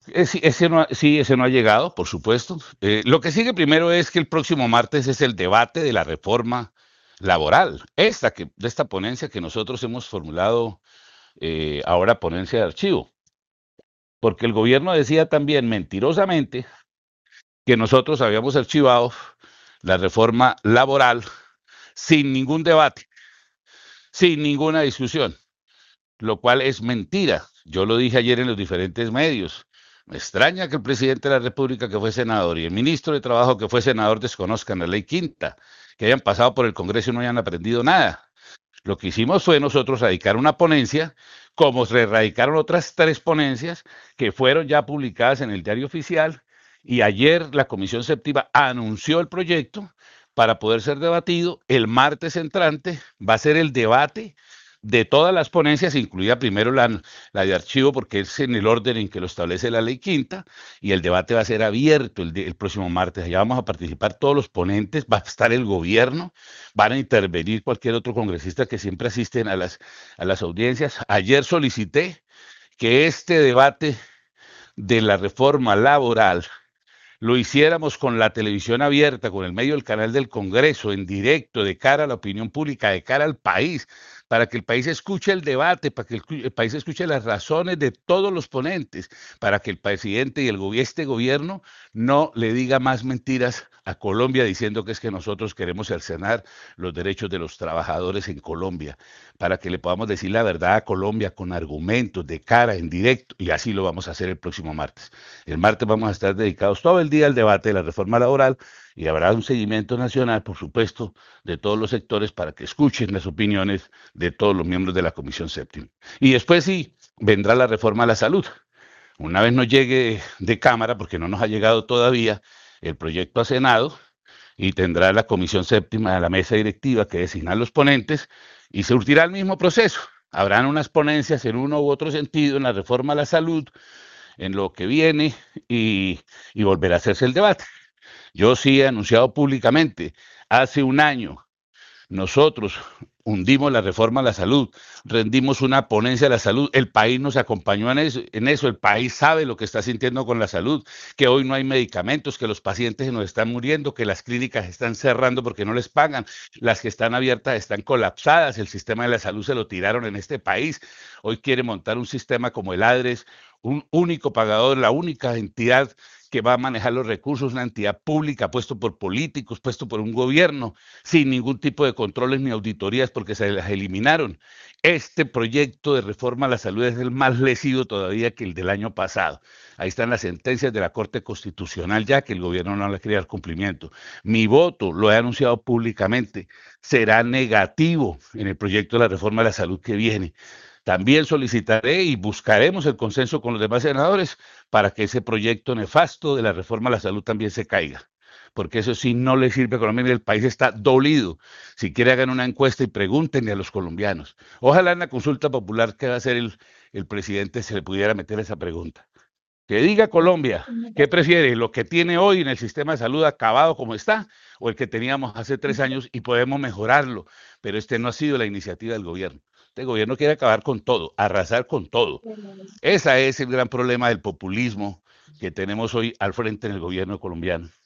Ese no ha llegado, por supuesto. Lo que sigue primero es que el próximo martes es el debate de la reforma laboral, de esta ponencia que nosotros hemos formulado ahora ponencia de archivo, porque el gobierno decía también mentirosamente que nosotros habíamos archivado la reforma laboral sin ningún debate, sin ninguna discusión, lo cual es mentira. Yo lo dije ayer en los diferentes medios. Me extraña que el presidente de la República, que fue senador, y el ministro de Trabajo, que fue senador, desconozcan la ley quinta, que hayan pasado por el Congreso y no hayan aprendido nada. Lo que hicimos fue nosotros radicar una ponencia, como se radicaron otras tres ponencias que fueron ya publicadas en el diario oficial, y ayer la Comisión Séptima anunció el proyecto para poder ser debatido. El martes entrante va a ser el debate de todas las ponencias, incluida primero la de archivo, porque es en el orden en que lo establece la ley quinta, y el debate va a ser abierto el próximo martes. Allá vamos a participar todos los ponentes, va a estar el gobierno, van a intervenir cualquier otro congresista que siempre asisten a las audiencias. Ayer solicité que este debate de la reforma laboral lo hiciéramos con la televisión abierta, con el medio del canal del Congreso, en directo, de cara a la opinión pública, de cara al país, para que el país escuche el debate, para que el país escuche las razones de todos los ponentes, para que el presidente y este gobierno no le diga más mentiras a Colombia diciendo que es que nosotros queremos cercenar los derechos de los trabajadores en Colombia, para que le podamos decir la verdad a Colombia con argumentos, de cara, en directo, y así lo vamos a hacer el próximo martes. El martes vamos a estar dedicados todo el día al debate de la reforma laboral y habrá un seguimiento nacional, por supuesto, de todos los sectores para que escuchen las opiniones de todos los miembros de la Comisión Séptima. Y después sí, vendrá la reforma a la salud. Una vez nos llegue de Cámara, porque no nos ha llegado todavía el proyecto a Senado, y tendrá la Comisión Séptima, la mesa directiva que designar los ponentes, y se urgirá el mismo proceso. Habrán unas ponencias en uno u otro sentido en la reforma a la salud, en lo que viene, y volverá a hacerse el debate. Yo sí he anunciado públicamente, hace un año, nosotros hundimos la reforma a la salud, rendimos una ponencia a la salud, el país nos acompañó en eso, el país sabe lo que está sintiendo con la salud, que hoy no hay medicamentos, que los pacientes se nos están muriendo, que las clínicas están cerrando porque no les pagan, las que están abiertas están colapsadas, el sistema de la salud se lo tiraron en este país, hoy quiere montar un sistema como el ADRES, un único pagador, la única entidad que va a manejar los recursos, una entidad pública, puesto por políticos, puesto por un gobierno, sin ningún tipo de controles ni auditorías porque se las eliminaron. Este proyecto de reforma a la salud es el más lesivo todavía que el del año pasado. Ahí están las sentencias de la Corte Constitucional ya que el gobierno no le quiere dar cumplimiento. Mi voto, lo he anunciado públicamente, será negativo en el proyecto de la reforma a la salud que viene. También solicitaré y buscaremos el consenso con los demás senadores para que ese proyecto nefasto de la reforma a la salud también se caiga, porque eso sí no le sirve a Colombia y el país está dolido. Si quiere hagan una encuesta y pregúntenle a los colombianos. Ojalá en la consulta popular que va a hacer el presidente se le pudiera meter esa pregunta. Que diga Colombia, ¿qué prefiere? ¿Lo que tiene hoy en el sistema de salud acabado como está o el que teníamos hace 3 años y podemos mejorarlo? Pero este no ha sido la iniciativa del gobierno. Este gobierno quiere acabar con todo, arrasar con todo. Ese es el gran problema del populismo que tenemos hoy al frente en el gobierno colombiano.